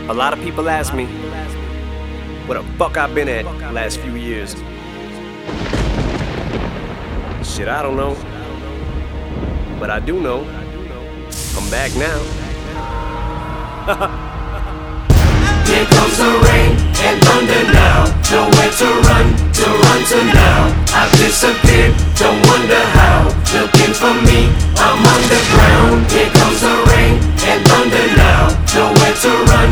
A lot of people ask me what the fuck I've been at the last few years. Shit, I don't know. But I do know I'm back now. Here comes the rain and thunder now. Nowhere to run to now. I've disappeared, don't wonder how. Looking for me, I'm underground. Here comes the rain and thunder now. Nowhere to run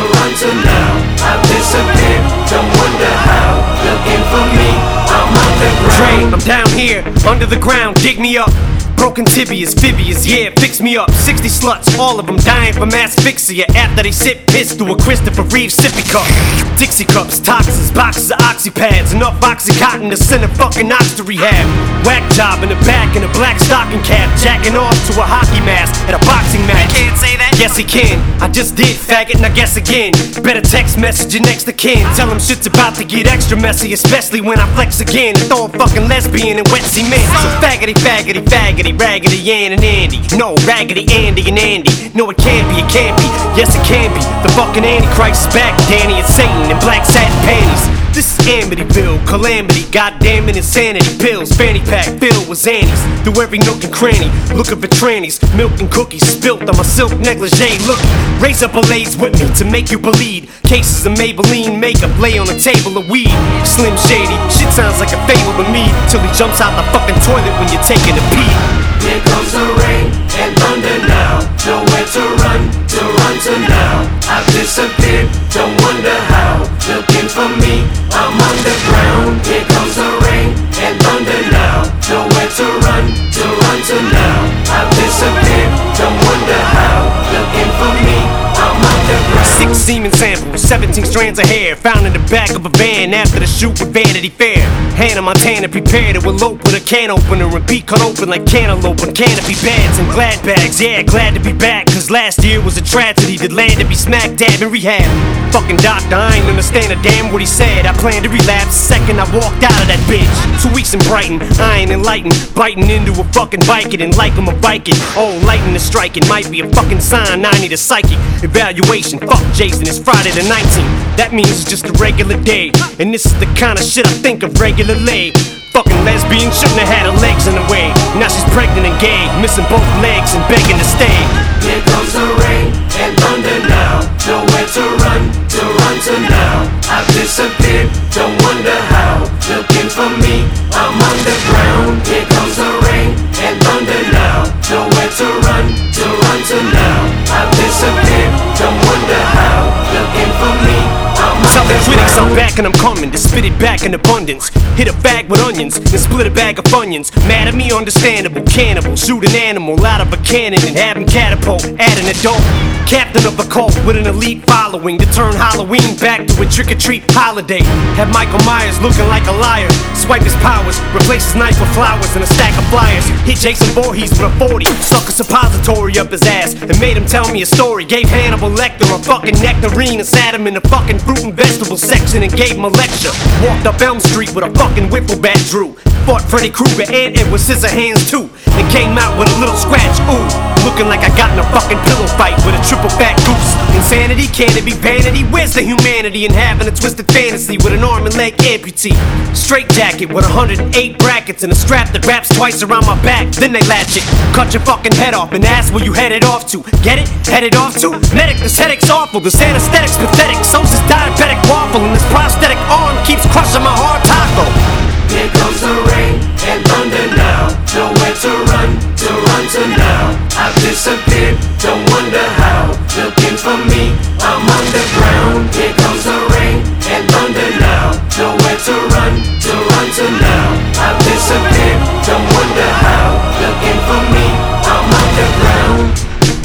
to now. I've disappeared, don't wonder how. Looking for me, I'm underground. Dre, I'm down here, under the ground, dig me up. Broken tibias, fibias, yeah, fix me up. 60 sluts, all of them dying from asphyxia after they sip piss through a Christopher Reeve sippy cup. Dixie cups, toxins, boxes of oxypads, enough oxycontin to send a fucking ox to rehab. Whack job in the back in a black stocking cap, jacking off to a hockey mask at a boxing match. You can't say that? Yes, he can. I just did, faggot, and I guess again. Better text message your next to kin. Tell him shit's about to get extra messy, especially when I flex again and throw a fucking lesbian in wet cement. So faggoty, faggoty, faggoty, Raggedy Ann and Andy. No, Raggedy Andy and Andy. No, it can't be, it can't be. Yes, it can be. The fucking Antichrist is back, Danny. It's Satan in black satin panties. This is Amityville, calamity, goddamn it, insanity. Pills, fanny pack, filled with Xannies. Through every nook and cranny, looking for trannies. Milk and cookies spilt on my silk negligee. Looky, raise up a lays with me to make you bleed. Cases of Maybelline makeup lay on a table of weed. Slim Shady, shit sounds like a fable to me. Till he jumps out the fucking toilet when you're taking a pee. Here comes the rain and thunder now. Nowhere to run to now. I've disappeared, don't wonder how. Looking for me, I'm underground. Here comes the rain and thunder now. Nowhere to run to now. I've disappeared, don't wonder how. Looking for me, I'm underground. 6 semen samples, 17 strands of hair found in the back of a van after the shoot with Vanity Fair. Hannah Montana prepared to elope with a can opener and be cut open like cantaloupe on canopy beds and glad bags. Yeah, glad to be back, cause last year was a tragedy that landed me smack dab in rehab. Fucking doctor, I ain't understand a damn what he said. I planned to relapse the second I walked out of that bitch. 2 weeks in Brighton, I ain't enlightened. Biting into a fucking Viking and like I'm a Viking. Oh, lightning is striking, might be a fucking sign I need a psychic evaluation. Fuck Jason, it's Friday the 19th. That means it's just a regular day. And this is the kind of shit I think of regularly. Fucking lesbian shouldn't have had her legs in the way. Now she's pregnant and gay, missing both legs and begging to stay. Here comes the rain and thunder now. Nowhere to run to now. I've disappeared, don't wonder how. Looking for me, I'm underground. Here comes the rain and thunder now. Nowhere to run to now. I've disappeared, don't wonder how. Looking for me, I'm Something critics, I'm underground. back and I'm coming to spit it back in abundance. Hit a bag with onions and split a bag of Funyuns. Mad at me, understandable. Cannibal, shoot an animal out of a cannon and have him catapult at an adult. Captain of a cult with an elite following to turn Halloween back to a trick-or-treat holiday. Have Michael Myers looking like a liar. Swipe his powers, replace his knife with flowers and a stack of flyers. Hit Jason Voorhees with a 40, stuck a suppository up his ass and made him tell me a story. Gave Hannibal Lecter a fucking nectarine and sat him in the fucking fruit and vegetable section and gave him a lecture. Walked up Elm Street with a fucking wiffle bat Drew. Fought Freddy Krueger and Edward Scissorhands too. And came out with a little scratch, ooh. Looking like I got in a fucking pillow fight with a triple fat goose. Insanity, can it be vanity? Where's the humanity in having a twisted fantasy with an arm and leg amputee? Straight jacket with 108 brackets and a strap that wraps twice around my back. Then they latch it, cut your fucking head off and ask where you headed off to. Get it? Headed off to? Medic, this headache's awful. This anesthetic's pathetic. So's this diabetic waffle and this prosthetic arm keeps crushing my hard taco. Here comes the rain and thunder now. Nowhere to run to now. I've disappeared, don't wonder how. Looking for me, I'm underground. Here comes the rain and thunder now. Nowhere to run to now. I've disappeared, don't wonder how. Looking for me, I'm underground.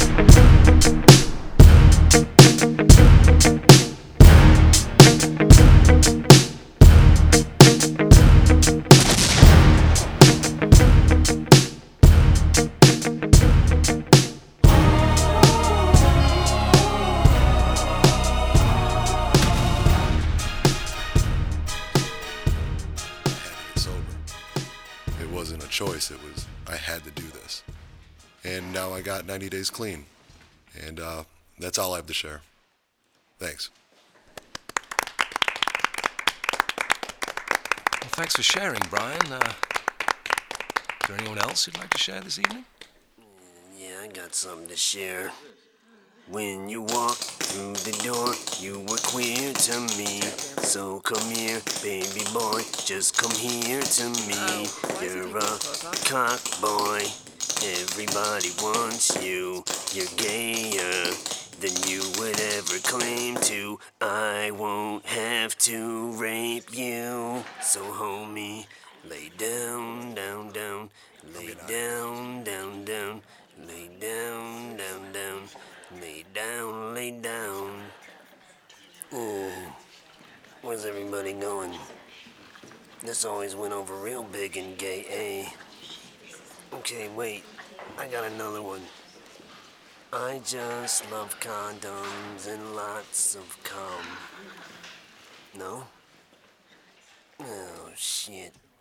Wasn't a choice, it was I had to do this. And now I got 90 days clean. And that's all I have to share. Thank Thanks. Well, thanks for sharing, Brian. Is there anyone else you'd like to share this evening? Yeah, I got something to share. When you walked through the door, you were queer to me. So come here, baby boy, just come here to me. You're a cock boy, everybody wants you. You're gayer than you would ever claim to. I won't have to rape you. So homie, lay down, down, down. Lay down, down, down. Lay down, down, down. Lay down, lay down. Where's everybody going? This always went over real big and gay, eh? Okay, wait. I got another one. I just love condoms and lots of cum. No? Oh, shit.